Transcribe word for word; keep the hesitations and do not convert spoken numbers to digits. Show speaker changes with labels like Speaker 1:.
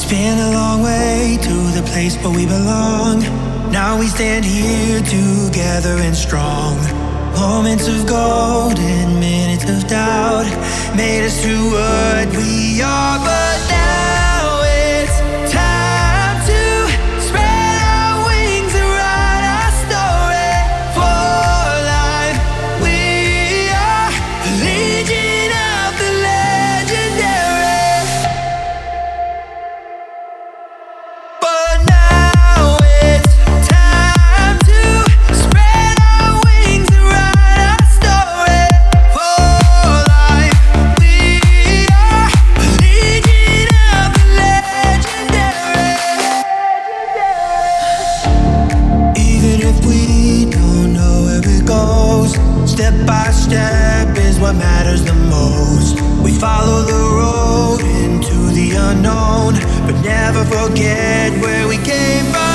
Speaker 1: Been a long way to the place where we belong. Now we stand here together and strong. Moments of gold and minutes of doubt made us to what we are. But now it's time to spread our wings and write our story. For life we are the legion of the legendary. But now it's time to spread our wings and write our story. For life we are the legion of the legendary. Even if we don't know where it goes, step by step is what matters the most. We follow the road into the unknown, but never forget where we came from.